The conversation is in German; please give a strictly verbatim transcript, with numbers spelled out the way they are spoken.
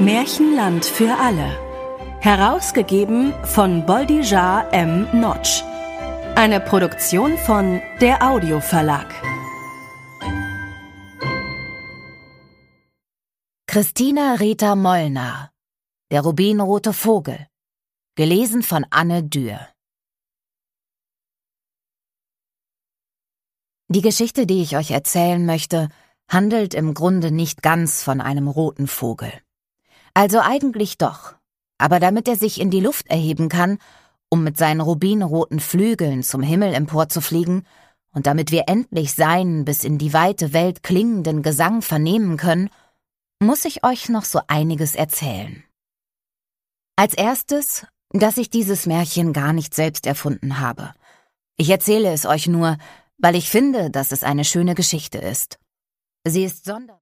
Märchenland für alle. Herausgegeben von Boldijar M. Notch. Eine Produktion von der Audio Verlag. Christina Rita Molnar. Der rubinrote Vogel. Gelesen von Anne Dürr. Die Geschichte, die ich euch erzählen möchte, handelt im Grunde nicht ganz von einem roten Vogel. Also eigentlich doch, aber damit er sich in die Luft erheben kann, um mit seinen rubinroten Flügeln zum Himmel emporzufliegen und damit wir endlich seinen bis in die weite Welt klingenden Gesang vernehmen können, muss ich euch noch so einiges erzählen. Als erstes, dass ich dieses Märchen gar nicht selbst erfunden habe. Ich erzähle es euch nur, weil ich finde, dass es eine schöne Geschichte ist. Sie ist sonderbar.